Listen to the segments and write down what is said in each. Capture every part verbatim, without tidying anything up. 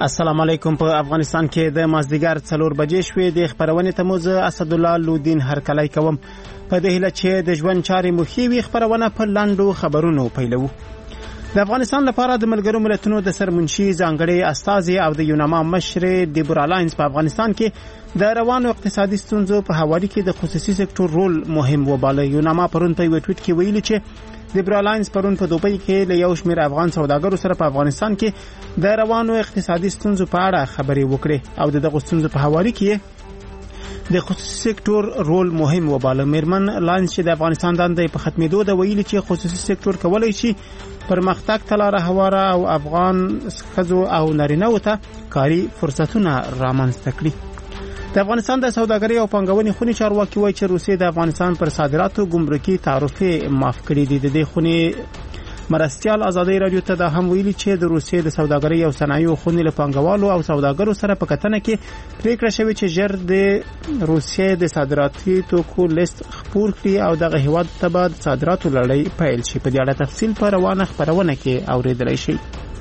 السلام علیکم. په افغانستان کې د مازدیګر څلور بجې شوې. د خبرونې تموز اسد الله لودین هرکلی کوم. په دې هیله چې د ژوند چارې مخې وي خبرونه په لاندو خبرونو پیلو. د افغانستان لپاره د ملګرو ملتونو د سرمنشي ځانګړي استازي او د یوناما مشر دیبورا لاینز په افغانستان کې د روانو اقتصادي ستونزو په حواله کې د خصوصي سکتور رول مهم وباله. یوناما پرون په یو ټویټ کې ویلي چې دیبورا لاینز پرون په دوبۍ کې له یو شمېر افغان سوداګرو سره په افغانستان کې د روانو اقتصادي ستونزو په اړه خبرې وکړې او دغه ستونزو په حواله کې د خصوصي سکتور رول مهم وباله. میرمن لاینز چې د افغانستان دندې په ختمېدو د ویلي چې خصوصي سکتور کولای شي پرمختګ ته لاره هواره او افغان ښځو او نارینه‌و ته کاري فرصتونه رامنځته کړي. د افغانستان د سوداګرۍ او پانګونې خونې چارواکي وایي چې روسیې د افغانستان پر صادراتو ګمرکي تعرفې معاف کړي دي. د دې خونې مرستیال ازادي رادیو ته دا هم ویلي چې د روسیې د سوداګرۍ او صنایعو خونې له پانګوالو او سوداګرو سره په کتنه کې پریکړه شوې چې ژر د روسیې د صادراتي توکو لیست خپور کړي او دغه هیواد ته به د صادراتو لړۍ پیل شي. په دې اړه تفصیل په روانه خبرونه کې اوریدلی شي.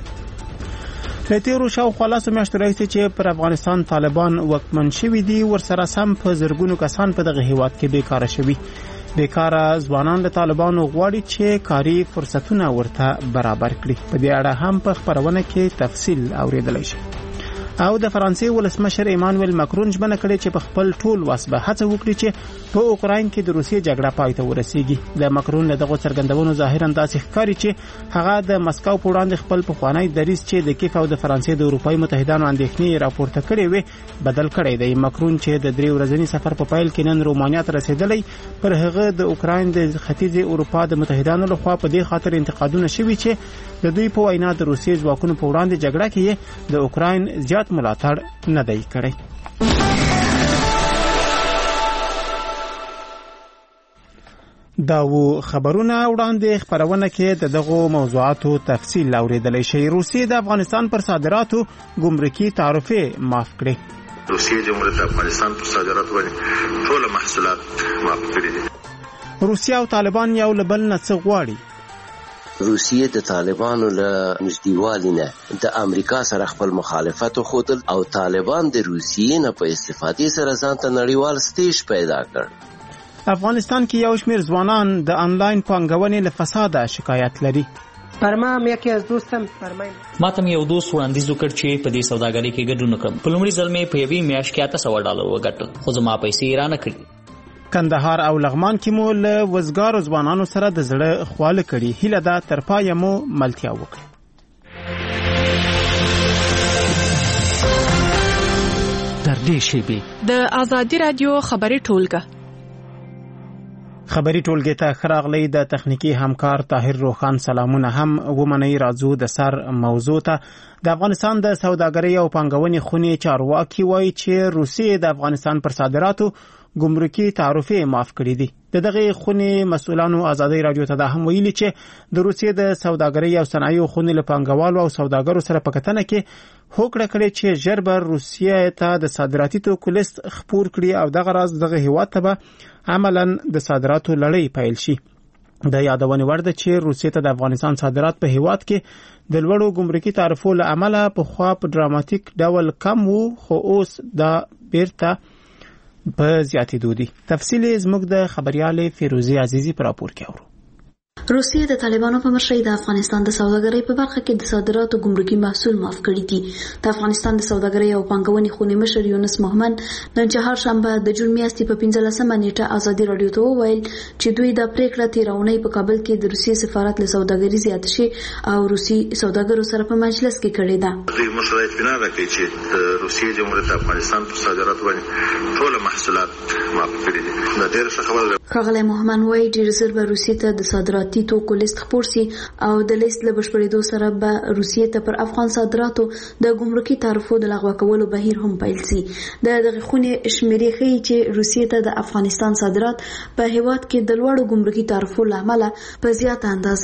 له تیرو شاوخوا لسو میاشتو راهیسې چې پر افغانستان طالبان واکمن شوي دي ورسره سم په زرګونو کسان په دغه هیواد کې بیکاره شوي. بیکاره ځوانان له طالبانو غواړي چې کاري فرصتونه ورته برابر کړي. په دې اړه هم په خبرونه کې تفصیل اوریدلی شي. او د فرانسې ولسمشر ایمانوئل ماکرون ژمنه کړې چې په خپل ټول وس به هڅه وکړي چې په اوکراین کې د روسیې جګړه پای ته ورسیږي. د ماکرون له دغه څرګندونو ظاهرا داسې ښکاري چې هغه د مسکو په وړاندې خپل پخوانی دریځ چې د کیف او د فرانسې د اروپایي متحدانو اندېښنې راپورته کړې وي بدل کړی دی. ماکرون چې د درې ورځني سفر په پیل کې نن رومانیا ته رسیدلی پر هغه د اوکراین د ختیځې اروپا د متحدانو لخوا په دې خاطر انتقادونه شوي چې د دوی په وینا د روسیې ځواکونو په وړاندې جګړه کې د اوکراین زیات ملاتړ نه دی کړی. دا و خبرونه وړاندې خبرونه کې د دغو موضوعاتو تفصیل اوریدلی شي. روسیې د افغانستان پر صادراتو ګمرکي تعرفې معاف کړې. روسیې جمهوریت افغانستان پر صادراتو باندې ټول محصولات معاف کړي دي. روسیه او طالبان یو له بل نه څه غواړي؟ روسیې د طالبانو له نږدېوالي نه د امریکا سره خپل مخالفت وښودل او طالبان د روسیې نه په استفادې سره ځان ته نړیوال سټیج پیدا کړ. افغانستان کې یو شمېر ځوانان د آنلاین پانګونې له فساده شکایت لري. پرما هم یکی از دوستم فرمایي ما ته یو دوست وړاندیز وکړ چې په دې سوداګرۍ کې ګډون وکړم. په لومړي ځل مې په یوې میاشت کې اته سوه ډالر وګټل خو زما پیسې را نه کړې. کندهار او لغمان کې مو له وزګارو ځوانانو سره د زړه خواله کړي. هیله ده تر پایه مو ملتیا وکړي. تر دې شیبې د ازادي رادیو خبري ټولګه خبري ټولګه ته خراغلی د تخنیکی همکار طاهر روخان سلامونه هم ومني. راځو د سر موضوع ته. د افغانستان د سوداګرۍ او پانګونې خونې چارواکي وایي چې روسیې د افغانستان پر صادراتو ګمرکي تعرفې معاف کړي دي. د دغه خونې مسؤلانو ازادي رادیو ته دا هم ویلي چې د روسیې د سوداګرۍ او صنایعو خونې له پانګوالو او سوداګرو سره په کتنه کې هوکړه کړې چې ژر به روسیې ته د صادراتي توکو لیست خپور کړي او دغه راز دغه هیواد ته به عملاً د صادراتو لړۍ پیل شي. د یادونې وړ ده چې روسیې ته د افغانستان صادرات په هیواد کې د لوړو ګمرکي تعرفو له امله په خوا په ډراماتیک ډول کم وو خو اوس دا بیرته په زیاتېدو دي. تفصیل زموږ د خبريال فیروزی عزیزی پر راپور کې اورو. روسیې د طالبانو په مشرۍ د افغانستان د سوداګرۍ په برخه کې د صادراتو ګمرکي محصول معاف کړي دي. د افغانستان د سوداګرۍ او پانګونې خونې مشر یونس محمد نن چهارشنبه د جون میاشتې په پنځلسمه نیټه ازادي رادیو ته وویل چې دوی د پریکړه تېره اونۍ په کابل کې د روسیې سفارت له سوداګرۍ زیات شي او روسي سوداګرو سره په مجلس کې کړې ده. دوی مشرایت بنا راکړي چې د روسیې جمهوریت افغانستان پر صادراتو باندې ټول محصولات معاف کړي دي. دا ډېر ښه خبره ده. ښاغلی محمد وایي ډېر ژر به روسیې ته د صادراتي توکو لیست خپور سي او د لیست له بشپړېدو سره به روسیې ته پر افغان صادراتو د ګمرکي تعرفو د لغوه کولو بهیر هم پیل سي. د دغه خونې شمیرې ښیي چې روسیې ته د افغانستان صادرات په هیواد کې د لوړو ګمرکي تعرفو له امله په زیاته اندازه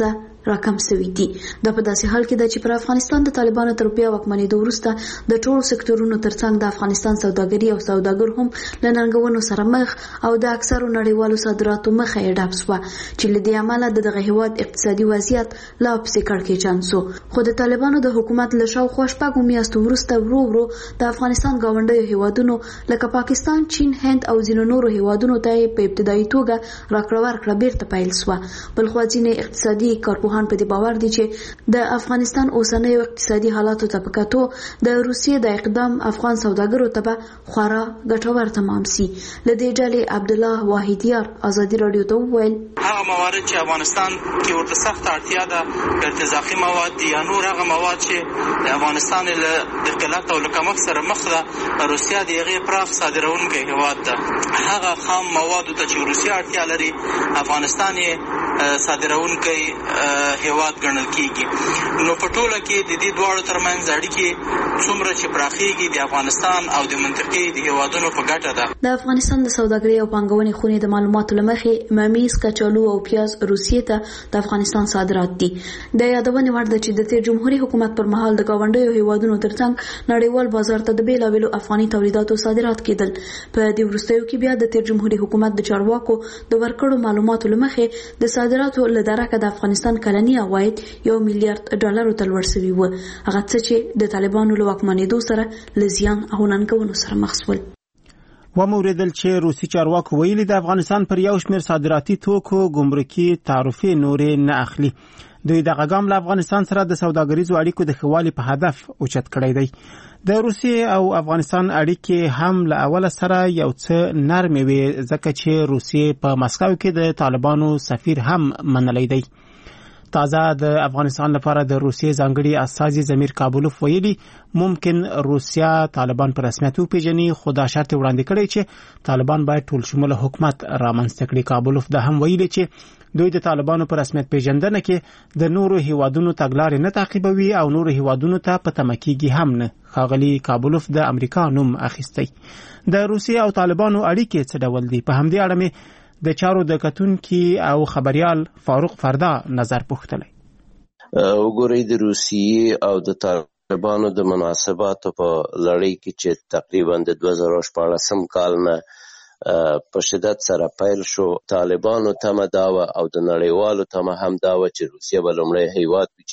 راکم شوي دي. دا په داسې حال کې ده چې پر افغانستان د طالبانو تر بیا واکمنېدو وروسته د ټولو سکتورونو ترڅنګ د افغانستان سوداګري او سوداګر هم له ننګونو سره مخ او د اکثرو نړیوالو صادراتو مخه یې ډپ شوه چې له دې امله د دغه هیواد اقتصادي وضعیت لا پسې کړکېچن شو. خو د طالبانو د حکومت له شاوخوا شپږو میاشتو وروسته ورو ورو د افغانستان ګاونډیو هیوادونو لکه پاکستان، چین، هند او ځینو نورو هیوادونو ته په ابتدایي توګه راکړه ورکړه بیرته پیل شوه. بلخوا ځینې اقتصادي کارپوهان په دې باور دي چې د افغانستان اوسنیو اقتصادي حالاتو ته په کتو د روسیې د اقدام افغان سوداګرو ته به خورا ګټور تمام سي. له دې ډلې عبدالله واحدیار ازادي راډیو ته وویل هغه موارد چې افغانستان کې ورته سخت اړتیا ده ارتزاقي مواد دي یا نور هغه مواد چې د افغانستان له د قلت او له کمښت سره مخ ده، روسیه د هغې پراخ صادروونکی هېواد ده. هغه خام موادو ته چې روسیه اړتیا لري افغانستان یې صادروونکی هیواد ګڼل کیږي. نو په ټوله کې د دې دواړو ترمنځ اړیکې څومره چې پراخیږي د افغانستان او د منطقې د هیوادونو په ګټه ده. د افغانستان د سوداګرۍ او پانګونې خونې د معلوماتو له مخې ممیز، کچالو او پیاز روسیې ته د افغانستان صادرات دي. د یادونې وړ ده چې د تیر جمهوریت حکومت پر مهال د ګاونډیو هیوادونو ترڅنګ نړیوال بازار ته د بیلابیلو افغاني تولیداتو صادرات کېدل. په دې وروستیو کې بیا د تیر جمهوریت حکومت د چارواکو د ورکړو معلوماتو له مخې د صادراتو له درکه د افغانستان کلني عواید یو میلیارډ ډالرو ته لوړ شوي وو، هغه څه چې د طالبانو له واکمنېدو سره له زیان او ننګونو سره مخ شول. وموریدل چې روسي چارواکو ویلي د افغانستان پر یو شمېر صادراتي توکو ګمرکي تعرفې نورې نه اخلي. دوی دغه ګام له افغانستان سره د سوداګریزو اړیکو د ښه والي په هدف اوچت کړی دی. د روسیې او افغانستان اړیکې هم له اوله سره یو څه نرمې وې ځکه چې روسیې په مسکو کې د طالبانو سفیر هم منلی دی. تازه د افغانستان لپاره د روسیې ځانګړي استازي ضمیر کابلوف ویلي ممکن روسیا طالبان په رسمیت وپیژني، خو دا شرط وړاندې کړی چې طالبان باید ټول شموله حکومت رامنځته کړي. کابلوف دا هم ویلي چې دوی د طالبانو په رسمیت پیژندنه کې د نورو هیوادونو تګلارې نه تعقیبوي او نورو هیوادونو ته په تمه کېږي هم نه. ښاغلي کابلوف د امریکا نوم اخیستی. د روسیې او طالبانو اړیکې څه ډول دي؟ په همدې اړه مې د چارو د کتونکي او خبریال فاروق فردا نظر پوښتلی. وګورئ د روسیې او د طالبانو د مناسباتو په لړۍ کې چې تقریبا د دوه زره شپاړسم کال نه په شدت سره پیل شو، طالبانو تمه دا وه او د نړیوالو تمه هم دا وه چې روسیه به لومړی هیواد وي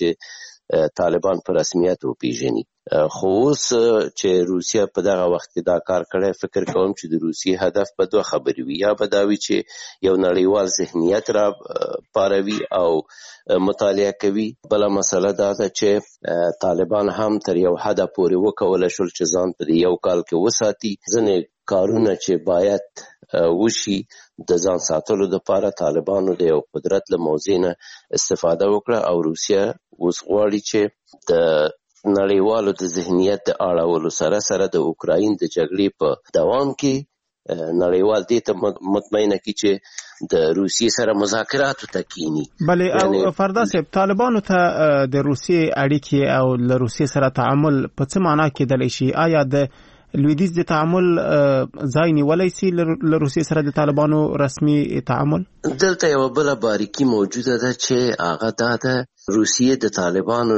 چې طالبان په رسمیت وپیژني. خو اوس چې روسیه په دغه وخت کې دا کار کړی، فکر کوم چې د روسیې هدف به دوه خبرې وي. یا به دا وي چې یو نړیوال ذهنیت را پاروي او مطالعه کوي. بله مسله دا ده چې طالبان هم تر یو حده پورې وکولی شول چې ځان په یو کال کې وساتي. ځینې کارونه چې باید وشي د ځان ساتلو لپاره طالبانو د یو قدرت له موضوع نه استفاده وکړه او روسیه اوس غواړي چې د نړیوالو د ذهنیت د اړولو سره سره د اوکراین د جګړې په دوام کې نړیوال دې ته مطمئنه کړي چې د روسیې سره مذاکراتو ته کینی. بلې او فردا صاحب طالبانو ته د روسیې اړیکې او له روسیې سره تعامل په څه معنا کېدلی شي؟ آیا د لویدیځ د تعامل ځای نیولی سي له روسیې سره د طالبانو رسمي تعامل؟ دلته یوه بله باریکي موجوده ده چې هغه دا ده روسیې د طالبانو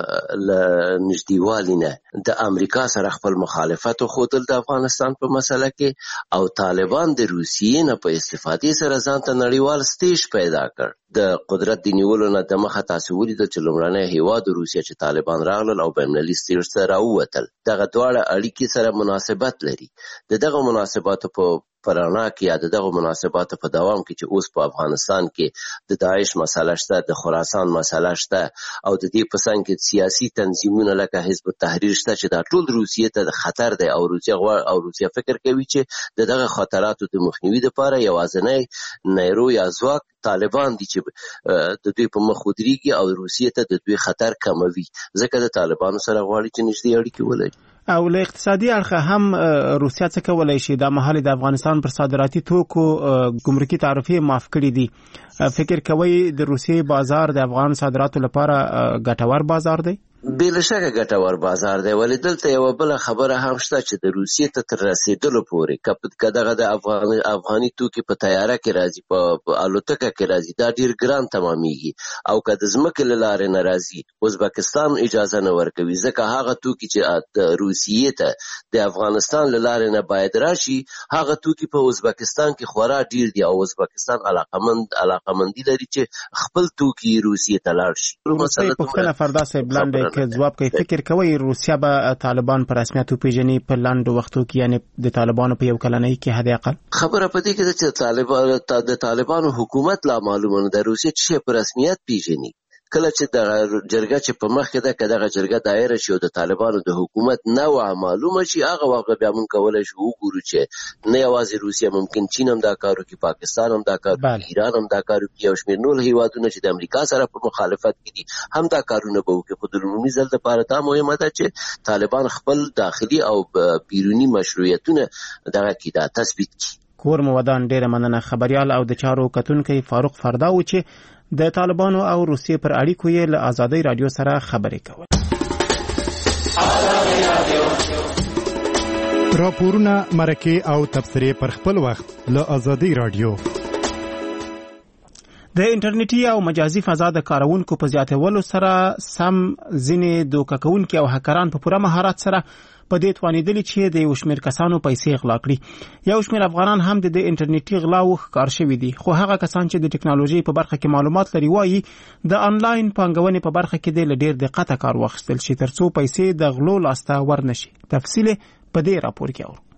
له نږدېوالي نه د امریکا سره خپل مخالفت وښودل د افغانستان په مسله کې، او طالبان د روسیې نه په استفادې سره ځان ته نړیوال سټیج پیدا کړ. د قدرت د نیولو نه دمخه تاسو ولیدل چې لومړنی هیواد روسیه چې طالبان راغلل او بینالمللي سټیج ته راووتل. دغه دواړه اړیکې سره مناسبت لري. د دغه مناسباتو په پرانا کې یا د دغه مناسباتو په دوام کې چې اوس په افغانستان کې د داعش مسله شته، د خراسان مسله شته او د دې په څنګ کې سیاسي تنظیمونه لکه حزب التحریر شته چې دا ټول روسیې ته خطر دی او روسیه غواړي او روسیه فکر کوي چې د دغه خطراتو د مخنیوي لپاره یوازینی نیرو یا ځواک طالبان دي چې د دوی په مخ ودرېږي او روسیې ته د دوی خطر کموي. ځکه د طالبانو سره غواړي چې نږدې اړیکې ولري. او له اقتصادي اړخه هم روسیه څه کولی شي؟ دا مهال د افغانستان پر صادراتي توکو ګمرکي تعرفې معاف کړي دي. فکر کوئ د روسیې بازار د افغان صادراتو لپاره ګټور بازار دی؟ بې له شکه ګټور بازار دی. ولې دلته یوه بله خبره هم شته چې د روسیې ته تر رسېدلو پورې که دغه د افغان افغاني توکي په تیاره کې راځي، په الوتکه کې راځي، دا ډېر ګران تمامیږي. او که د ځمکې له لارې نه راځي، ازبکستان اجازه نه ورکوي، ځکه هغه توکي چې د روسیې ته د افغانستان له لارې نه باید راشي، هغه توکي په ازبکستان کې خورا ډېر دي او ازبکستان علاقمند علاقمندي لري چې خپل توکي روسیې ته لاړ شي. پوښتنه فردا صاحب لاندې که ځواب کوي، فکر کوي روسیا به طالبان په رسمیت وپېژني په لنډو وختو کې، یعنی د طالبانو په یو کلنۍ کې حد اقل؟ خبره په دې کې ده چې طالبان د طالبانو حکومت لا معلومه نه ده روسیه چې په رسمیت پیژني. کله چې د جرګه چې په مخ کې ده، که دغه جرګه دایره شي او د طالبانو د حکومت نوع معلومه شي، هغه وخت بیا موږ کولی شو وګورو چې نه یوازې روسیه، ممکن چین هم دا کار وکړي، پاکستان هم دا کار وکړي، ایران هم دا کار وکړي، یو شمېر نور هیوادونه چې د امریکا سره په مخالفت کې دي هم دا کارونه به وکړي. خو د لومړي ځل دپاره دا مهمه ده چې طالبان خپل داخلي او بیروني مشروعیتونه دغه کې دا تثبیت کړي. کور مو ودان، ډېره مننه. خبریال او د چارو کتونکی فاروق فردا و چې د طالبانو او روسیې پر اړیکو یې له آزادۍ رادیو سره خبرې کول. راپورونه، مرکې او تبصرې پر خپل وخت له آزادۍ رادیو. د انټرنیټي او مجازي فضا د کارونکو په زیاتولو سره سم ځینې دوکه کوونکي او هکران په پوره مهارت سره په دې توانېدلي چې د یو شمېر کسانو پیسې غلا کړي. یو شمېر افغانان هم د دې انټرنیټي غلاو ښکار شوي دي. خو هغه کسان چې د ټکنالوژۍ په برخه کې معلومات لري وایي د آنلاین پانګونې په برخه کې د ډېر دقته کار واخیستل شي ترڅو پیسې د غلو لاسته ورنشي. تفصیل په دې راپور کې اورو.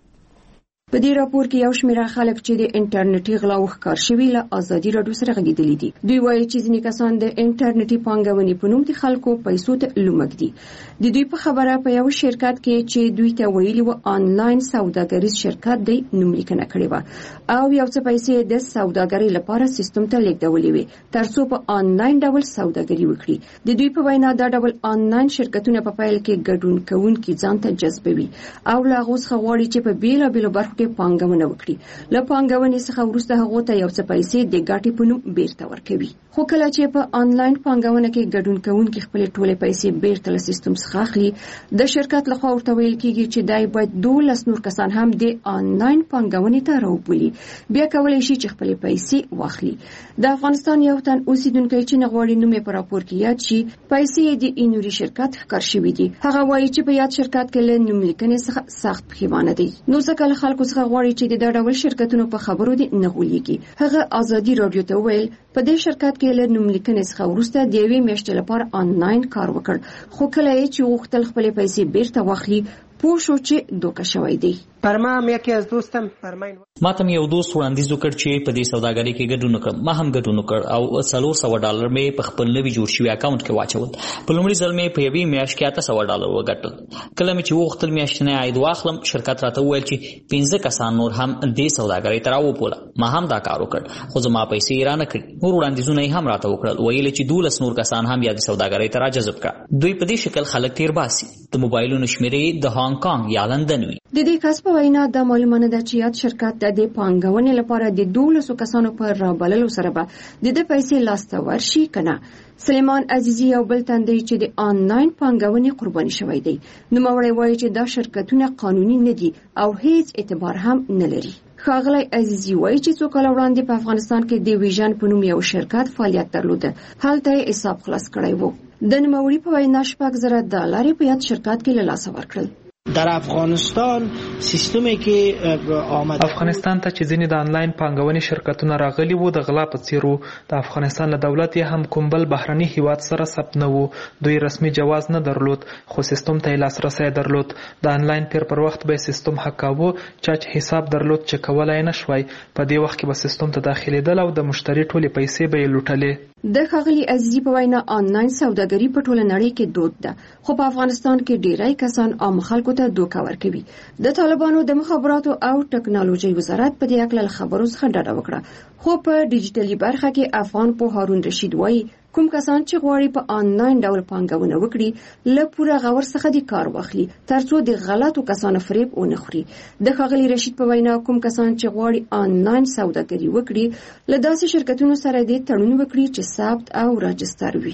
په دې راپور کې یو شمېر خلک چې د انټرنیټي غلاو ښکار شوي له آزادي راډیو سره غږېدلي دي. دوی وایي چې ځینې کسان د انټرنیټي پانګونې په نوم د خلکو پیسو ته لومک دي. د دوی په خبره په یو شرکت کې چې دوی ته ویلي و آنلاین سوداګریز شرکت دی نوملیکنه کړې وه او یو څه پیسې د سوداګرۍ لپاره سیستم ته لیږدولې وې ترڅو په آنلاین ډول سوداګري وکړي. د دوی په وینا دا ډول آنلاین شرکتونه په پیل کې ګډون کوونکي ځان ته جذبوي او له هغو څخه غواړي چې په بېلابېلو برخو پانګونه وکړي. له پانګونې څخه وروسته هغو ته یو څه پیسې د ګټې په نوم بیرته ورکوي. خو کله چې په آنلاین پانګونه کې ګډون کوونکي خپلې ټولې پیسې بیرته له سیستم څخه اخلي، د شرکت لخوا ورته ویل کېږي چې دای باید دولس نور کسان هم د آنلاین پانګونې ته راوبولي، بیا کولی شي چې خپلې پیسې واخلي. د افغانستان یو تن اوسیدونکی چې نه غواړي نوم یې په راپور کې یاد شي، پیسې د اینوري شرکت ښکار شوي دي. هغه وایي چې په یاد شرکت کې له نوملیکنې څخه سخت پښیمانه دی. نو ځکه له خلکو څخه غواړي چې د دا ډول شرکتونو په خبرو دي نه غولېږي. هغه آزادي راډیو ته ویل په دې شرکت کې له نوملیکنې څخه وروسته د یوې میاشتې لپاره آنلاین کار وکړ، خو کله یې چې غوښتل خپلې پیسې بیرته واخلي پوه شو چې دوکه شوی دی. پرما هم یکی از دوستم فرمایي ما ته یو دوست وړاندیز وکړ چې په دې سوداګرۍ کې ګډون وکړم. ما هم ګډون وکړ او څلور سوه ډالر مې په خپل نوي جوړ شوي اکاونټ کې واچول. په لومړي ځل مې په یوې میاشت کې اته سوه ډالر وګټل. کله مې چې وغوښتل میاشتنی عاید واخلم، شرکت راته وویل چې پنځه کسان نور هم دې سوداګرۍ ته راوبوله. ما هم دا کار وکړ خو زما پیسې یې رانه کړې. نور وړاندیزونه یې هم راته وکړل، ویل چې دولس نور کسان هم بیا د سوداګرۍ ته راجذب کړه. دوی په دې شکل خلک تیر باسي. د موبایلونو شمېرې د هانګ کانګ یا لندن وي. د دې کس په وینا دا معلومه ده چې یاد شرکت د دې پانګونې لپاره د دولسو کسانو پر رابللو سره به د دې پیسې لاسته ورشي کنه. سلیمان عزیزی یو بل تن دی چې د آنلاین پانګونې قرباني شوی دی. نوموړی وایي چې دا شرکتونه قانوني نه دي او هیڅ اعتبار هم نه لري. ښاغلی عزیزی وایي چې څو کاله وړاندې په افغانستان کې د ویژن په نوم یو شرکت فعالیت درلوده. هلته یې حساب خلاص کړی و. د نوموړي په وینا شپږ زره ډالر په یاد شرکت کې له لاسه ورکړل. در افغانستان سیستمی که آمده افغانستان ته چې ځینې د آنلاین پانګونې شرکتونه راغلي وو د غلا په څیر وو. د افغانستان له دولت یې هم کوم بل بهرني هیواد سره ثبت نه وو. دوی رسمي جواز نه درلود خو سیستم ته یې لاسرسی درلود. د آنلاین پیر پر وخت به سیستم حکاوه، چا چې حساب درلود چې کولای نه شوی په دې وخت کې به سیستم ته داخلېدل او د مشتری ټولې پیسې به یې لوټلې. د ښاغلي عزیزي په وینا آنلاین سوداګري په ټوله نړۍ کې دود ده، خو په افغانستان کې ډیری کسان عام خلکو ته دوکه ورکوي. د طالبانو د مخابراتو او ټکنالوژي وزارت په دې اړه خبرو څخه ډډه وکړه، خو په ډیجیټلي برخه کې افغان په هارون رشید وایي کوم کسان چې غواړي په آنلاین ډول پانګونه وکړي له پوره غور څخه د کار واخلي ترڅو د غلطو کسانو فریب ونه خوري. د ښاغلي رشید په وینا کوم کسان چې غواړي آنلاین سوداګري وکړي له داسې شرکتونو سره د تړون وکړي چې ثبت او راجستر وي.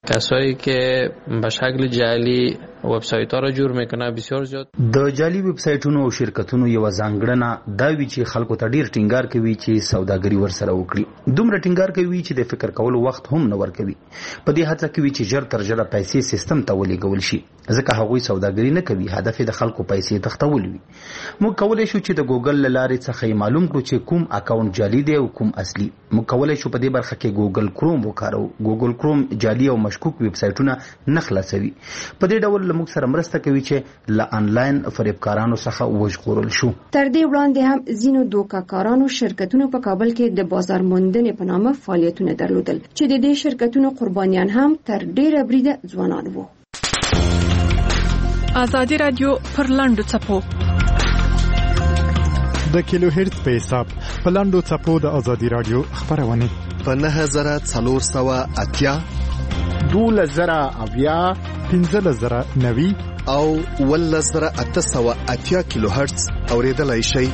کسایی که به شکل جعلی وبسایت‌ها را جوړ میکنه بسیار زیات. د جعلي وبسایټونو او شرکتونو یو ځانګړنه دا وی چې خلکو ته ډیر ټینګار کوي چې سوداګري ورسره وکړي. دومره ټینګار کوي چې د فکر کولو وخت هم نه ورکوي. په دې هڅه کوي چې ژر تر ژره پیسې سیستم ته ولېږول شي. ځکه هغوی سوداګري نه کوي، هدف یې د خلکو پیسې تښتول وي. موږ کولای شو چې د ګوګل له لارې څخه معلوم کړو چې کوم اکاونټ جعلي دی او کوم اصلي. موږ کولای شو په دې برخه کې ګوګل کروم وکاروو. ګوګل کروم جعلي او مشکوک ویبسایټونه نه خلاصوي. په دې ډول موږ سره مرسته کوي چې له انلاین فریبکارانو څخه وژغورل شو. تر دې وړاندې هم ځینو دوکاکارانو شرکتونو په کابل کې د بازار موندنې په نامه فعالیتونه درلودل چې د دې شرکتونو قربانیان هم تر ډیره بریده ځوانان وو. آزادی رادیو پر لاندو څپو د کیلو هرتز په حساب په لاندو څپو د آزادی رادیو خبرونه په نه زره څلور سوه اتیا دوله زره اویا پنځه زره نوي او اوله زره اته سوه اتیا کیلو هرتز اوریدلای شئ.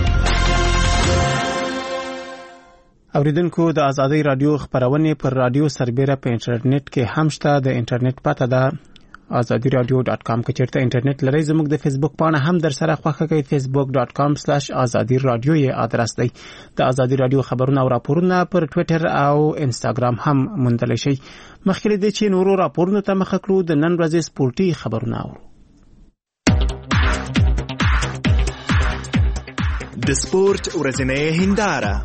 اوریدونکو د آزادی رادیو خبرونه پر رادیو سربېره په انټرنیټ کې هم شته. د انټرنیټ پته ده آزادی رادیو ډاټ کام کې چیرته انټرنیټ لري. زموږ د فیسبوک پاڼه هم در سره خوښه کوي. فیسبوک ډاټ کام سلاش آزادی رادیو یې ادرس دی. د آزادی رادیو خبرونه او راپورونه پر ټوئیټر او انستګرام هم موندلی شئ. مخکې له دې چې نورو راپورونو ته مخه کړو د نن ورځې سپورټي خبرونه اورو. د سپورت ورځنۍ هنداره.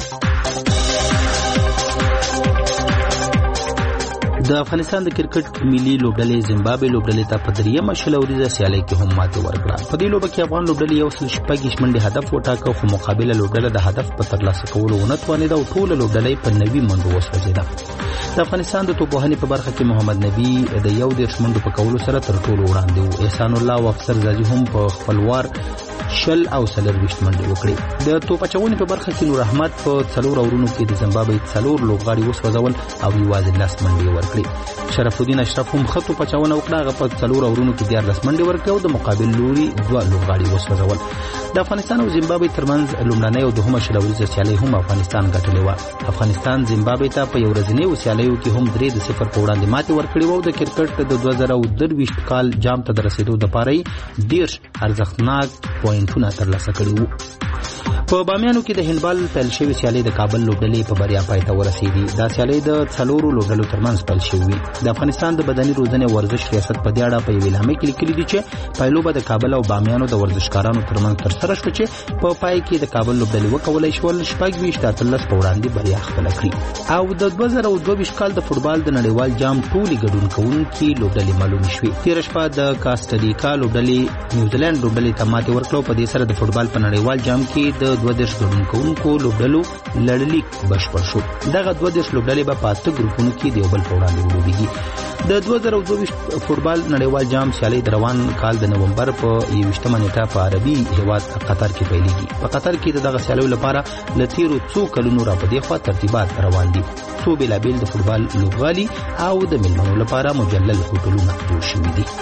د افغانستان د کرکټ ملي لوبډلې زیمبابوې لوبډلې ته په دریمه شل اوریزه سیالۍ کې هم ماتې ورکړه. په دې لوبه کې افغان لوبډلې یو سل شپږ منډې هدف وټاکه، خو مقابله لوبډله د هدف په ترلاسه کولو ونه توانېده او ټوله لوبډلې په نوي منډو وسوځېده. د افغانستان د توپوهنې په برخه کې محمد نبی د یو دېرش منډو په کولو سره تر ټولو وړاندې و. احسان الله او افسر زاجي هم په خپل وار شل او څلرویشت منډې وکړې. د توپ اچونې په برخه کې نور احمد په څلور اورونو کې د زیمبابوې څلور لوبغاړي وسوځول او یوازې لس منډې ورکړې. شرف الدین اشرف هم خطو پچاونه وکړه، هغه په څلور اورونو کې دیارلس منډې ورکړې او د مقابل لوري دوه لوبغاړي وسوځول. د افغانستان او زیمبابوې ترمنځ لومړنۍ او دوهمه شل اوریزه سیالۍ هم افغانستان ګټلې وه. افغانستان زیمبابوې ته په یو ورځنیو سیالیو کې هم درې د صفر په وړاندې ماتې ورکړې وه او د کرکټ د دوه زره درویشت کال جام ته د رسېدو دپاره یې دېرش ارزښتناک پوینټونه ترلاسه کړي وو. په بامیانو کې د هندبال پیل شوې سیالۍ د کابل لوبډلې په بریا پای ته ورسېدې. دا سیالۍ د څلورو لوبډلو ترمنځ پیل شوې. د افغانستان د بدني روزنې ورزش ریاست په دې اړه په یوې اعلامیه کې لیکلي دي چې پایلوبه د کابل او بامیانو د ورزشکارانو ترمنځ ترسره شوه چې په پای کې د کابل لوبډلې وکولای شول شپږ ویشت اتلس په وړاندې بریا خپله کړي. او د دوه زره دوه ویشت کال د فوټبال د نړیوال جام ټولې ګډون کوونکي لوبډلې معلومې شوې. تېره شپه د کاسټاریکا لوبډلې نیوزیلینډ لوبډلې ته ماتې ورکړه او په دې سره د فوټبال په نړیوال جام کې د دوه دېرش ګډون کوونکو لوبډلو لړلیک بشپړ شو. دغه دوه دېرش لوبډلې به په اته ګروپونو کې د یو بل په وړاندې ولوبېږي. د دوه زره دوه ویشت فوټبال نړیوال جام سیالۍ د روان کال د نومبر په یوویشتمه نیټه په عربي هېواد قطر کې پیلېږي. په قطر کې د دغه سیالیو لپاره له تېرو څو کلونو را په دې خوا ترتیبات روان دي. څو بېلابېل د فوټبال لوبغالي او د مېلمنو لپاره مجلل هوټلونه جوړ شوي دي.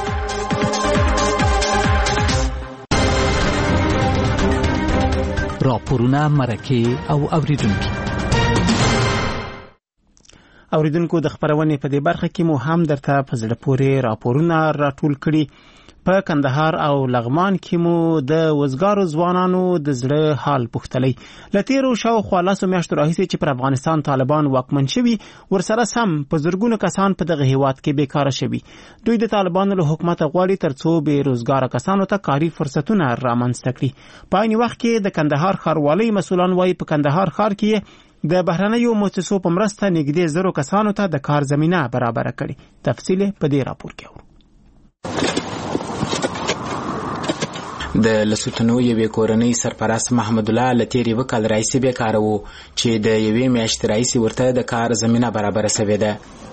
راپورونه، مرکې او اوریدونکي اوریدونکو د خبرونې په دې برخه کې مو هم درته په زړه پورې راپورونه راټول کړي. په کندهار او لغمان کې مو د وزګارو ځوانانو د زړه حال پوښتلی. له تېرو شاوخوا لسو میاشتو راهیسې چې پر افغانستان طالبان واکمن شوي، ورسره سم په زرګونو کسان په دغه هیواد کې بیکاره شوي. دوی د طالبانو له حکومته غواړي تر څو بې روزګاره کسانو ته کاري فرصتونه رامنځته کړي. په عین وخت کې د کندهار ښاروالۍ مسؤلان وایي په کندهار ښار کې د بهرنیو مؤسسو په مرسته نږدې زرو کسانو ته د کار زمینه برابره کړي. تفصیل په دې راپور کې اورو. د لسوتنو یوې کورنۍ سرپرست محمد الله له تېر یوه کال راهیسې بیکاره و چې د یوې میاشتې راهیسې ورته د کار زمینه برابره سوې ده.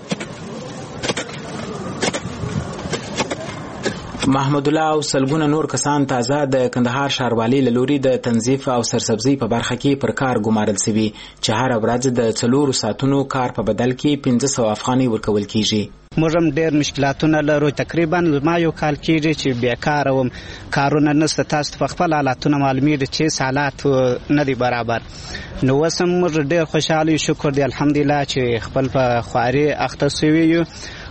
محمد الله او سلګونه نور کسان تازه د کندهار ښاروالۍ له لوري د تنظیف او سرسبزۍ په برخه کې پر کار ګمارل سوي چې هره ورځ د څلورو ساعتونو کار په بدل کې پنځه سوه افغانۍ ورکول کیږي. موږ هم ډېر مشکلاتونه لرو. تقریبا ما یو کال کېږي چې بیکاره وم، کارونه نشته. تاسو ته په خپل حالاتونه معلومېږي چې حالات نه دي برابر. نو اوس هم موږ ډېر خوشحاله یو، شکر دی الحمدلله چې خپل په خواري اخته سوي یو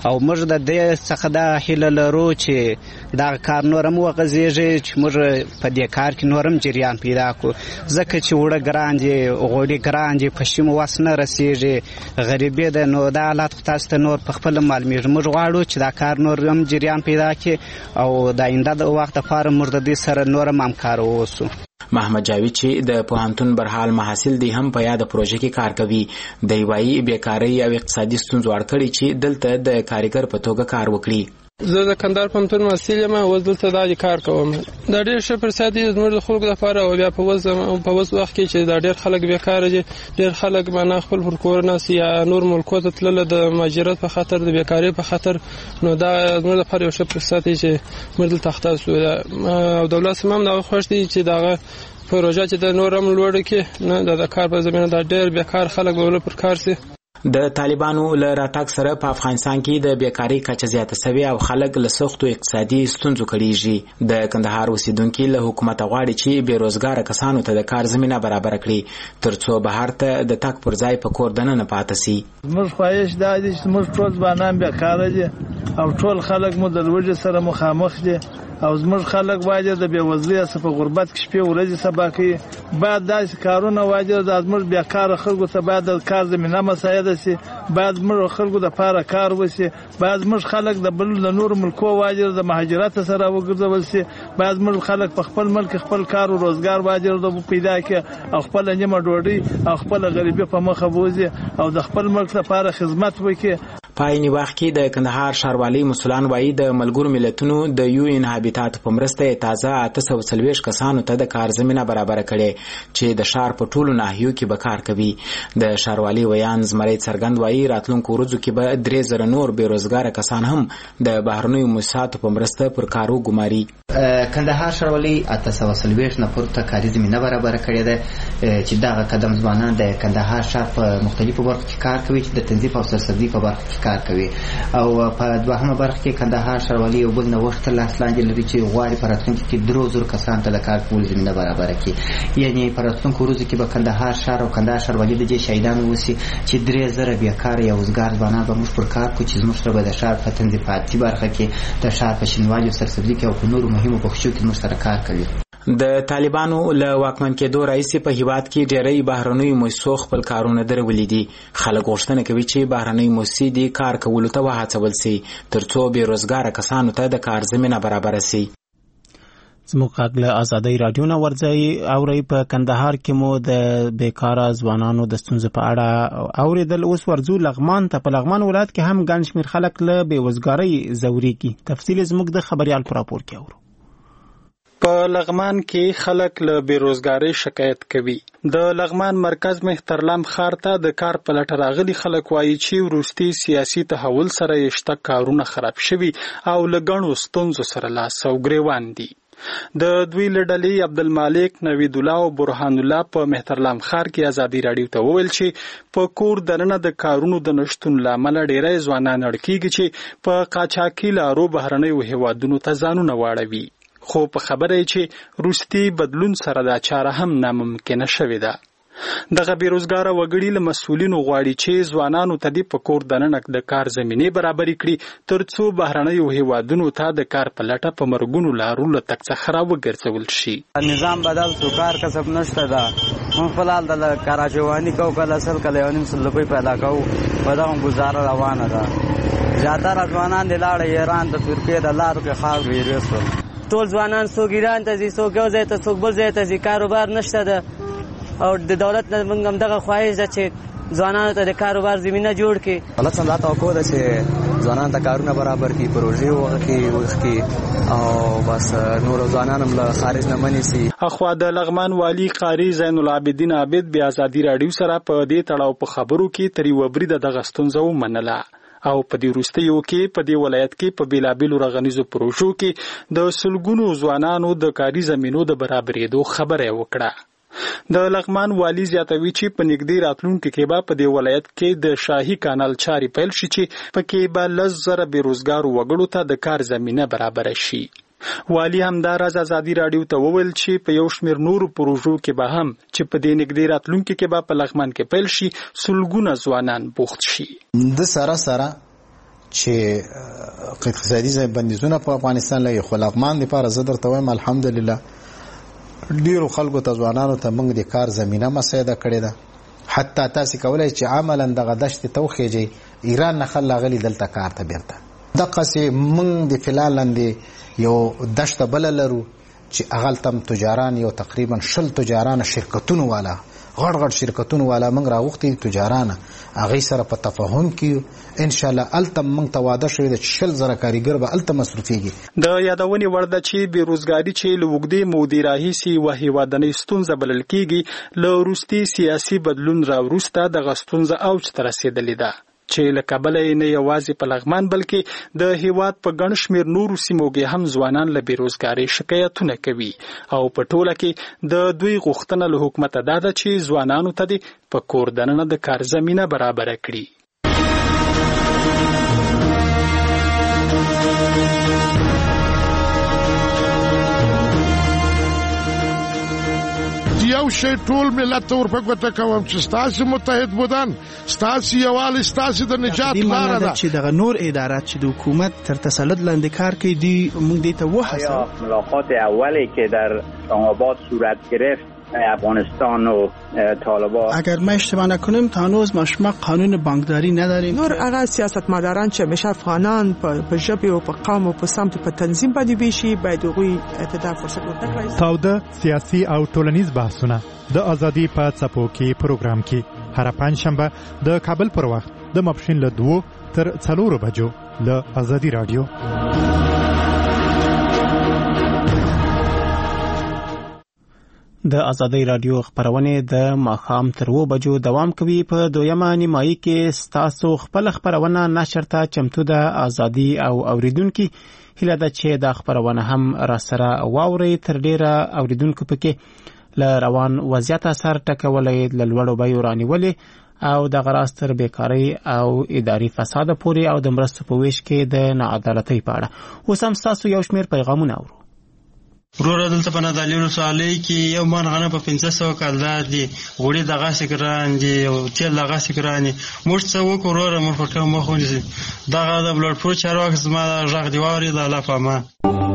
او موږ د دې څخه دا هیله لرو چې دا کار نور هم وغځېږي چې موږ په دې کار کې نور هم جریان پیدا کړو ځکه چې وړه ګران دي غوړي ګران دي پشیم وس نه رسېږي غریبي ده نو دا حالات خو تاسو ته نور په خپله معلومېږي موږ غواړو چې دا کار نور هم جریان پیدا کړي او د آینده د وخت لپاره موږ د دې سره نور هم همکاره واوسو. محمد جاوید چې د پوهنتون برحال محصل دی هم په یاد پروژه کې کار کوي. دی وایي بیکارۍ او اقتصادي ستونزو اړ کړي چې دلته د کارګر په توګه کار وکړي. زه د کندهار پوهنتون محصل یم او دلته دا کار کوم. دا ډېر ښه فرصت دی زموږ د خلکو لپاره او بیا په اوس په اوس وخت کې چې دا ډېر خلک بیکاره دي ډېر خلک معنا خپل پر کور ناست یا نور ملکو ته تلل د مهاجرت په خاطر د بیکارۍ په خاطر نو دا زموږ لپاره یو ښه فرصت دی چې موږ دلته اخته او دولت سم هم دا خوښ دی چې دغه پروژه چې د نور هم لوړه کې نه د کار په زمینه دا ډېر بیکار خلک به پر کار سي. د طالبانو له راتګ سره په افغانستان کې د بیکاری کچه زیاته شوې او خلک له سختو اقتصادي ستونزو کړيږي. د کندهار اوسیدونکو له حکومت غواړي چې بیروزګار کسانو ته د کار زمينه برابر کړي ترڅو بهر ته د تک پر ځای په کور دننه نه پاتې شي. موږ خواهش دا دي چې موږ ټول ځوانان بیکاره دي او ټول خلک مو د لوږې سره مخامخ دي او زموږ خلک واجب د بیوزلۍ څخه په غربت کې شپې ورځې سبا کوي. باید داسې کارونه واجب د زموږ بیکاره خلکو ته باید د کار زمینه مساعده شي. باید زموږ خلکو دپاره کار وشي. باید زموږ خلک د بل د نورو ملکو واجب د مهاجرت سره وګرځول شي. باید زموږ خلک په خپل ملک خپل کار او روزګار واجب د پیدا کړي او خپل نیمه ډوډۍ او خپل غریبي په مخه بوزي او د خپل ملک لپاره خدمت وکړي. په عین وخت کې د کندهار ښاروالۍ مسولان وایي د ملګرو ملتونو د یو ان هابیټات په مرسته تازه اته سوه څلوېښت کسانو ته د کار زمینه برابر کړي چې د ښار په ټولو ناحیو کې به کار کوي. د ښاروالۍ ویان زمری څرګند وایي راتلونکو ورځو کې به درې زره نور بیروزګاره کسان هم د بهرنیو موسساتو په مرسته پر کار وګماري. کندهار ښاروالۍ اته سوه څلوېښت نفرو ته کاري زمینه برابر کړې ده چې دغه قدم ځوانان د کندهار ښار په مختلفو برخو کې کار کوي چې د تنظیف او سرسبزي په برخه کې کار کوي او په دوهمه برخه کې کندهار ښاروالۍ یو بل نوښت تر لاس لاندې لري چې غواړي په راتلونکي کې درو زرو کسانو ته د کار کولو زمینه برابره کړي. یعنې په راتلونکو ورځو کې به کندهار ښار او کندهار ښاروالۍ د دې شاهدان اوسي چې درې زره بیکاره یا وزګار ځوانان به موږ پر کار کړو چې زموږ سره به د ښار په تنظیفاتي برخه کې د ښار په شینوالي او سرسبزي کې او په نورو مهمو بخشو کې زموږ سره کار کوي. د طالبانو له واکمن کېدو راځي په هیواد کې ډېری بهرنۍ موسسو خپل کارونه درولې دي. خلک غوښتنه کوي چې بهرنۍ موسسې د کار کولو ته وهڅول شي ترڅو بیروزګاره کسانو ته د کار زمینه برابر شي. زموږ غږ له ازادۍ راډیو نه ورځي اورئ. په کندهار کې مو د بیکاره ځوانانو د ستونزو په اړه اورېدل. اوس ورځو لغمان ته. په لغمان ولایت کې هم ګڼ شمېر خلک له بېوزګارۍ ځورېږي. تفصیل زموږ د خبریال په راپور کې اورو. په لغمان کې خلک له بیروزګارۍ شکایت کوي. د لغمان مرکز مهترلام ښار ته د کار په لټه راغلي خلک وایي چې وروستي سیاسي تحول سره یې شته کارونه خراب شوي او له ګڼو ستونزو سره لاس او ګریوان دي. د دوی له ډلې عبدالمالک نوید الله او برهان الله په مهترلام ښار کې ازادي راډیو ته وویل چې په کور دننه د کارونو د نشتون له امله ډېری ځوانان اړ کېږي چې په قاچاقي لارو بهرنیو هېوادونو ته ځانونه واړوي. خو په خبره چې روستي بدلون سره دا چاره هم ناممکنه شوې ده. دغه بیروزګاره وګړي له مسؤلینو غواړي چې ځوانانو ته د په کور دننه د کار زمینې برابرې کړي ترڅو بهرنیو هېوادونو ته د کار په لټه په مرګونو لارو له تګ څخه راوګرځول شي. نظام بدل شو، کار کسب نشته ده. موږ فلحال د کراچواني کوو، کله سل کله یو نیم سل روپۍ پیدا کوو. په دغه ګزاره روانه ده. زیاتره ځوانان د لاړې ایران د ترکیې د لارو کې خاورې ویرې شول. ټول ځوانان څوک ایران ته ځي، څوک یو ځای ته، څوک بل ځای ته ځي. کاروبار نشته ده او د دولت نه موږ هم دغه خواهش ده چې ځوانانو ته د کاروبار زمینه جوړ کړي. دولت څخه دا توقع ده چې ځوانانو ته کارونه برابر کړي، پروژې وکړي وکړي او بس نور ځوانان هم له خارج نه منیسي. اخوا د لغمان والی قاری زین العابدین عابد بیا ازادي راډیو سره په دې تړاو په خبرو کې تری وبري د دغه ستونزه ومنله او په دې وروستیو کې په دې ولایت کې په بیلابیلو رغنیزو پروژو کې د سلګونو ځوانانو د کاري زمینو د برابرېدو خبره وکړه. د لغمان والی زیاتوي چې په نږدې راتلونکي کې به په دې ولایت کې د شاهي کانال چارې پیل شي چې پکې به لس زره بیروزګارو وګړو ته د کار زمینه برابره شي. والی همداراز ازادي راډیو ته وویل چې په یو شمېر نورو پروژو کې به هم چې په دې نږدې راتلونکي کې به په لغمان کې پیل شي سلګونه ځوانان بوخت شي. د سره سره چې اقتصادي بندیزونه په افغانستان لګي خو لغمان لپاره زه درته وایم الحمدلله ډیرو خلکو ته ځوانانو ته موږ د کار زمینه مساعده کړې ده. حتی تاسو کولای چې عملاً دغه دشت ته وخیږئ ایران نه خلک غلي دلته کار ته بیرته دقسې موږ د فلال لاندې یو دشت بله لرو چې هغلته تجاران یو تقریبا شل تجاران شرکتونو والا غړ غړ شرکتونو والا موږ راغوښتي تجاران هغوی سره په تفاهم کې انشاءالله هلته موږ ته واده شوی ده چې شل زره کارګر به هلته مصروفېږي. د یادونې وړ ده چې بېروزګاري چې له اوږدې مودې راهیسې یوه هېوادنۍ ستونزه بلل کېږي له وروستي سیاسي بدلون راوروسته دغه ستونزه اوج ته رسېدلې ده چې له کبله یې نه یوازې په لغمان بلکې د هیواد په ګڼ شمېر نورو سیمو کې هم ځوانان له بېروزګارۍ شکایتونه کوي او په ټوله کې د دوی غوښتنه له حکومته دا ده چې ځوانانو ته دې په کور دننه د کار زمینه برابره کړي. یو شی ټول ملت ته ورپګوته کوم چې ستاسو متحد بودن ستاسو یووالی ستاسو د نجات لاره ده چې دغه نور ادارات چې د حکومت تر تسلط لاندې کار کوي دی موږ دې ته وهڅوو. ملاقات اولی که در اسلام‌آباد صورت گرفت افغانستان و طالبان اگر ما اشتباه نکنیم تا هنوز ما شما قانون بانکداری نداریم. نور هغه سیاستمداران چې همیشه افغانان په ژبه او په قوم او په سمت په تنظیم باندې ویشي باید هغوی ته فرصت ورکړي. تاوده سیاسي او ټولنیز بحثونه د ازادي په څپو کې پروګرام کې هر پنځشنبه د کابل پر وخت د ماپښین له دوه تر څلورو بجو له ازادي رادیو. د ازادۍ رادیو خبرونه د ماښام تر اوه بجو دوام کوي. په دویمه نیمایي کې ستاسو خپل خبرونه نشر ته چمتو ده ازادي او اوریدونکو هیله ده چې دا خبرونه هم را سره واوري. تر ډیره اوریدونکو پکې له روان وضعیت اثر ټکولې له لوړو بیو رانیولې او د غراستر بیکاری او اداري فساد پورې او د مرستو په ویش کې د ناعدالتۍ په اړه اوس هم ستاسو یو شمېر پیغامونه اورو. ورور دلته په نادالیو سوالي کې یو مان غنه په پنځه سوه کاله دي غوړي دغه سکران دي او تیل دغه سکران دي موږ څه وکړو ورور موږ په کوم مخ ونیسي دغه د بلډ پرو چارواکي زما غږ دی واوري د الله په امان.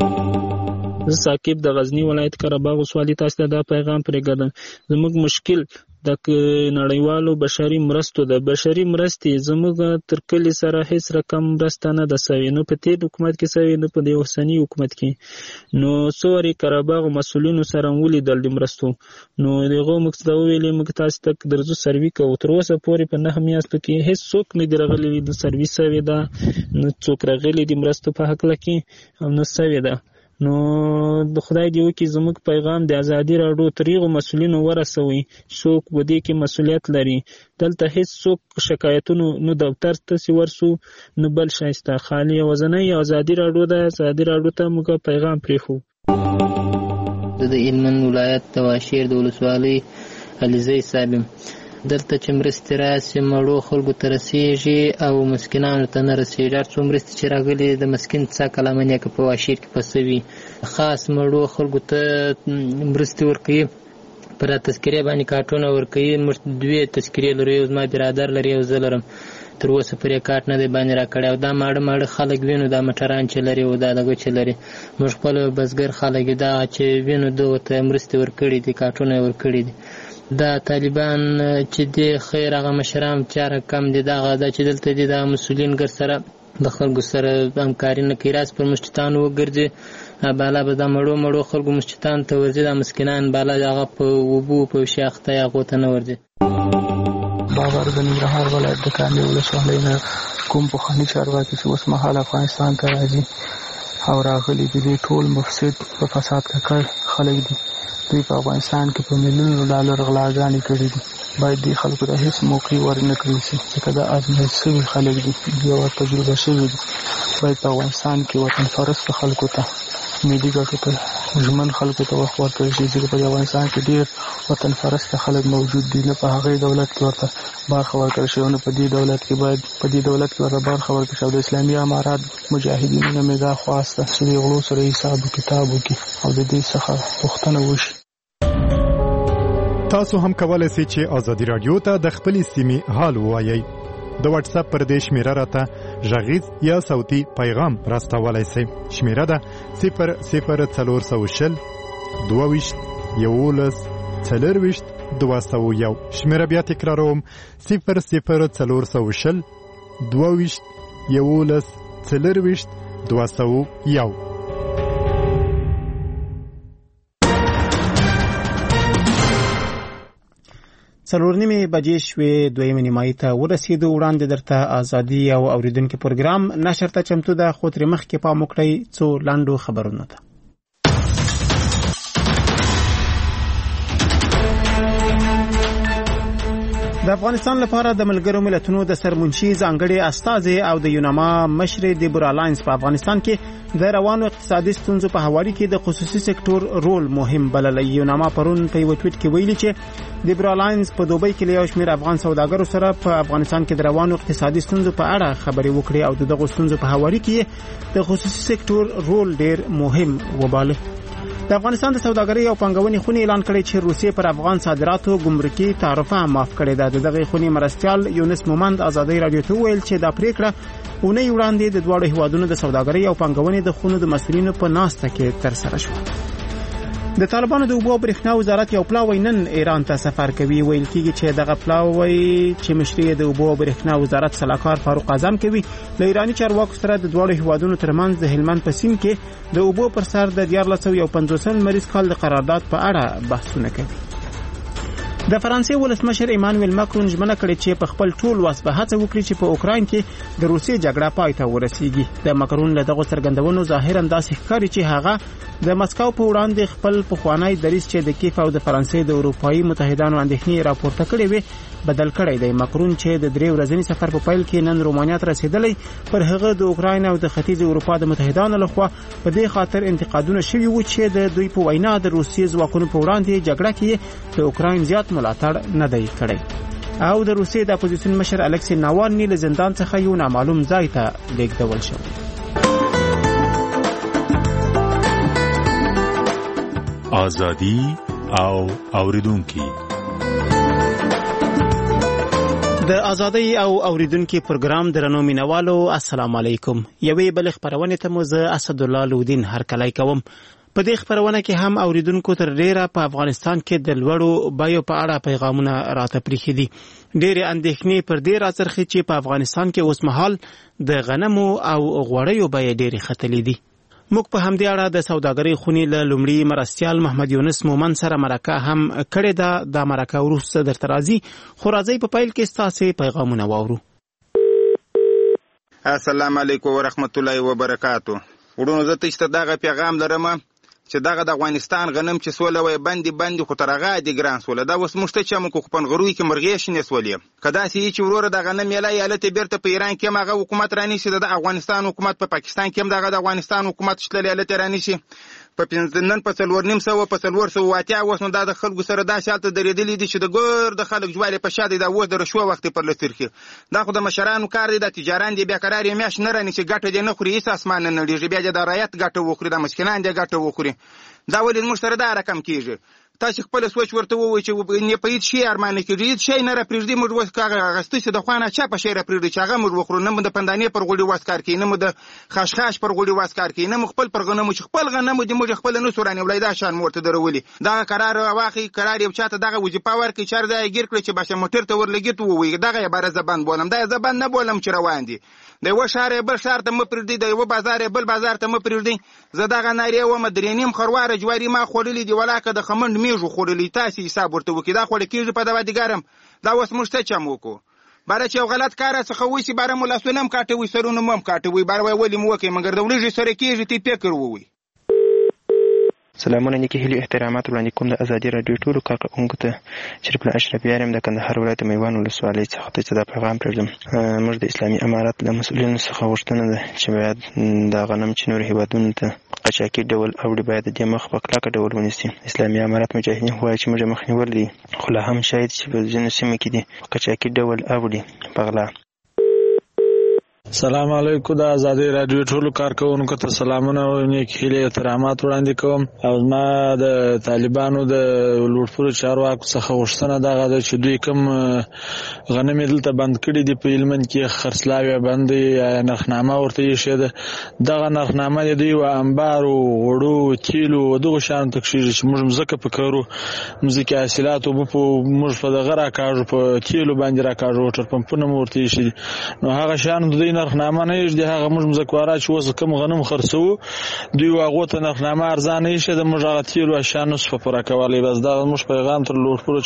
زه ساکب د غزنی ولایت قرهباغ سوالي تاسو ته دا پیغام پرېږدم. زموږ مشکل د نړیوالو بشري مرستو د بشري مرستې زموږ تر کلي سره هیڅ رقم مرسته نه ده سوې، نو په تېر حکومت کې سوې نه په دې اوسني حکومت کې. نو څو وارې قرهباغ مسؤلینو سره ولیدل د مرستو نو دغه موږ ته وویلې موږ تاسو ته درځو سروي کوو. تر اوسه پورې په نهه میاشتو کې هیڅ څوک نه دی راغلی د سروي سوې ده نو څوک راغلی د مرستو په هکله کې هم نه سوې ده. نو د خدای دی وکي زموږ پیغام د ازادي راډیو تریغو مسؤلینو ورسوي څوک په دې کې مسؤلیت لري. دلته هیڅ څوک شکایتونو نو دفتر ته ورسو نو بل شایسته خالی وزنۍ ازادي راډیو د ازادي راډیو ته موږ پیغام پریخو. د هلمند ولایت د واشیر د ولسوالۍ علیزی صاحب دلته چې مرستې راسي مړو خلکو ته رسېږي او مسکینانو ته نه رسېږي. هر څو مرستې چې راغلي د مسکین څه کلامنې که په واشیر کې پسه وي خاص مړو خلکو ته مرستې ورکوي پر تذکرې باندې کارټونه ورکوي. موږ دوې تذکرې لرو یو زما برادر لري یو زه لرم تر اوسه پرې کارټ نه دی باندې راکړی او دا ماړه ماړه خلک وینو دا موټران چې لري او دا دغه چې لري موږ خپل بزګر خلک دا چې وینو دغو ته مرستې ورکړي دي کارټونه یې ورکړي دي. دا طالبان چې دی خیر هغه مشران چاره کم دي دغه دا چې دلته دي دا مسؤلین ګر سره د خلکو سره همکاري نه کوي. راز پر مشتتانو وګرځي بالا به دا مړو مړو خلکو مشتتان ته ورځي دا مسکینان بالا هغه په اوبو په شاخته هغو ته نه ورځي. بابر د ننګرهار ولایت د کامې ولسوالۍ نه کوم پخواني چارواکي چې اوس مهال افغانستان ته راځي او راغلي دي دې ټول مفسد په فساد ککړ خلک دي. دوی په افغانستان کې په میلیونونو ډالر غلاګانې کړي دي. باید دې خلکو ته هیڅ موقع ورنه کړل شي ځکه دا ازمایښت شوي خلک دي یوه تجربه شوي دي. باید په افغانستان کې وطن پرست خلکو ته ملي ګټو ته ژمن خلکو ته وخت ورکړل شي ځکه په افغانستان کې ډېر وطن پرست خلک موجود دي. نه په هغې دولت کې ورته برخه ورکړل شي او نه په دې دولت کې باید په دې دولت کې ورته برخه ورکړل شي. او د اسلامي امارات مجاهدینو نه مې دا خواسته چې د غلو سره حساب و کتاب وکړي او د دې څخه پوښتنه وشي. تاسو هم کولای شئ چې ازادي رادیو ته د خپلې سیمې حال ووایئ. د واتس اپ پر دې شمیره راته غږیز یا صوتي پیغام راستولی سئ. شمیره ده صفر صفر څلور سوه شل دوه ویشت یولس څلرویشت دوه سوه یو. شمیره بیا تکراروم صفر صفر څلور سوه شل دوه ویشت یولس څلرویشت دوه سوه یو. څلور نیمې بجې شوې، دویمې نیمایي ته ورسېدو. وړاندې درته ازادي او اورېدونکي پروګرام نشر ته چمتو ده، خو ترې مخکې پام وکړئ څو لنډو خبرونو ته. د افغانستان لپاره د ملګرو ملتونو د سرمنشي ځانګړي استازي او د یوناما مشر دیبورا لاینز په افغانستان کې د روانو اقتصادي ستونزو په حواله کې د خصوصي سکتور رول مهم بللی. یوناما پرون په یو ټویټ کې ویلي چې دیبورا لاینز په دوبۍ کې له یو شمېر افغان سوداګرو سره په افغانستان کې د روانو اقتصادي ستونزو په اړه خبرې وکړې او دغه ستونزو په حواله کې د خصوصي سکتور رول ډېر مهم وباله. د افغانستان د سوداګرۍ او پانګونې خونې اعلان کړی چې روسیې پر افغان صادراتو ګمرکي تعرفه معاف کړې ده. دغه خونې مرستیال یونس مومند ازادۍ رادیو ته ویل چې دا پریکړه اونۍ وړاندې د دواړو هیوادونو د سوداګرۍ او پانګونې د خونو د مسؤلینو په ناسته کې ترسره شوه. د طالبانو د اوبو او برېښنا وزارت یو پلاوی نن ایران ته سفر کوي. ویل کېږي چې دغه پلاوی چې مشري د اوبو او برېښنا وزارت سلاکار فاروق اعظم کوي له ایراني چارواکو سره د دواړو هیوادونو ترمنځ د هلمند په سیند کې د اوبو پر سر د دیارلس سوه یو پنځوسم لمریز کال د قرارداد په اړه بحثونه کوي. د فرانسې ولسمشر ایمانویل ماکرون ژمنه کړې چې په خپل ټول وس به هڅه وکړي چې په اوکراین کې د روسیې جګړه پای ته ورسیږي. د ماکرون له دغه څرګندونو ظاهرا داسې ښکاري چې هغه د مسکو په وړاندې خپل پخوانی دریځ چې د کیف او د فرانسې د اروپایي متحدانو اندېښنې راپورته کړې وي بدل کړی دی. ماکرون چې د درې ورځني سفر په پیل کې نن رومانیا ته رسیدلی، پر هغه د اوکراین او د ختیځ اروپا د متحدانو لخوا په دې خاطر انتقادونه شوي وو چې د دوی په وینا د روسیې ځواکونو په وړاندې جګړه کې د اوکراین زیات ملاتړ نه دی کړی او د روسیې د اپوزیسیون مشر الکسی ناوالني له زندان څخه یو نامعلوم ځای ته لیږدول شوی. ازادي او اوریدونکي د ازادۍ او اوریدونکو پروګرام درنو مینوالو السلام علیکم. یوې بل خبرونه ته مو زه اسد الله لودین هرکلی کوم. په دې خبرونه کې هم اوریدونکو تر ډیره په افغانستان کې د لوړو بیو په اړه پیغامونه راته پریښي دي. ډېرې اندېښنې پر دې راڅرخي چې په افغانستان کې اوس مهال د غنمو او غوړیو بیې ډېرې ختلې دي. موږ په همدې اړه د سوداګرۍ خونې له لومړي مرستیال محمد یونس مومند سره مرکه هم کړې ده. دا مرکه وروسته درته راځي، خو راځئ په پیل کې ستاسې پیغامونه واورو. السلام علیکم ورحمت الله وبرکاتو. وروڼو زه تاسو ته دغه پیغام لرم چې دغه د افغانستان غنم چې سوله وي بندي بندي خو تر هغه دي ګران سوله دا اوس موږ ته چې موږ خپل غروي کې مرغې شنې سولې کدا سي چې وروره د غنم یلا یالته بیرته په ایران کې ماغه حکومت رانی شي د افغانستان حکومت په پاکستان کې هم دغه د افغانستان حکومت شتل یالته رانی شي په پنځنن په څلور نیم سو په څلور سو واتیا اوس نو د خلکو سره دا شالته درېدلې دي چې د ګور د خلک جوړې په شاده دا و د رشوه وخت پر لترخي دا خو د مشرانو کار دی د تجاران دی بیا قرار یې میاش نه رانی چې ګټه دې نه خوري هیڅ اسمان نه لري بیا د رایت ګټه وخوري د مسکینان دی ګټه وخوري دا ولې موږ سره دا رقم کیږي تاسو خپل سوچ ورته ووایئ چې نه پېد شي ارمان کېږي شي نه را پرېږدي موږ وس کاغه غستې چې د خوانه چا په شي را پرېږدي چې هغه موږ وخورو نه د پندانې پر غوړي واسکار کې نه مو د خشخاش پر غوړي واسکار کې نه خپل پر غنمو چې خپل غنمو د موږ خپل نو سورانه ولایدا شان مرته درولي دا قرار واخی قرار یو چاته دغه وظیفه ورکړي چې دا ګیر کړی چې باشه موټر ته ورلګیت ووي دغه عبارت زبان بولم دا زبان نه بولم چې روان دي د و شهر بل شهر ته م پرېږدي د یو بازار بل بازار ته م پرېږدي زه دغه ناری و مدرینیم خرواره جواری ما خورلې دی ولاکه د خمند میجو خورلې تاسو حساب ورته وکي دا خو لکېږي په دوا دیګارم دا اوس موږ ته چم وکړو باره چې یو غلط کار څخه وسی باره مو لاسونه هم کاټوي سرونه مو هم کاټوي باره ولې مو وکړي مګر د ولږې سره کېږي تی فکر ووي سلامونه نیکی هیلې احترامات وړاندې کوم د ازادي راډیو ټولو کارکوونکو ته شریف الله اشرفیار یم د کندهار ولایت میوان ولسوالۍ څخه ته دا پیغام پرېږدم موږ د اسلامي امارت له مسؤلینو څخه غوښتنه ده چې باید دا غنم چې نورو هیوادونو ته قاچاقي ډول اوړي باید د دې مخ په کلکه ډول ونیسي اسلامي امارت مجاهدین وایي چې موږ مخنیول دي خو لا هم شاید چې په ځینو سیمو کې دي قاچاقي ډول اوړي په غلا سلام علیکم. د ازادي رادیو ټولو کارکونکو ته سلامونه او نیک هیلې احترامات وړاندې کوم. او ما د طالبانو د لوړپوړو چارواکو څخه غوښتنه دغه ده چې دوی کوم غنم دلته بند کړي دي په هلمند کې خرڅلاوی بند یا نرخنامه ورته ایښې ده. دغه نرخنامه د دوی و انبارو غوړو تیلو دغه شیانو ته کښېږي چې موږ مځکه په کرو مځکې حاصلات اوبه په موږ په دغه راکاږو په تیلو باندې راکاږو وټر پمپونه مو ورته ایښي دي. نو هغه شیانو د دوی نرخنامه نه ایږدي. هغه موږ مځکوارا چې اوس کوم غنم خرڅوو دوی هغو ته نرخنامه ارزانه ایښې ده. موږ هغه تیلو اشیا نسو په پوره کولی. بس دغه موږ پیغام تر لوړپوړو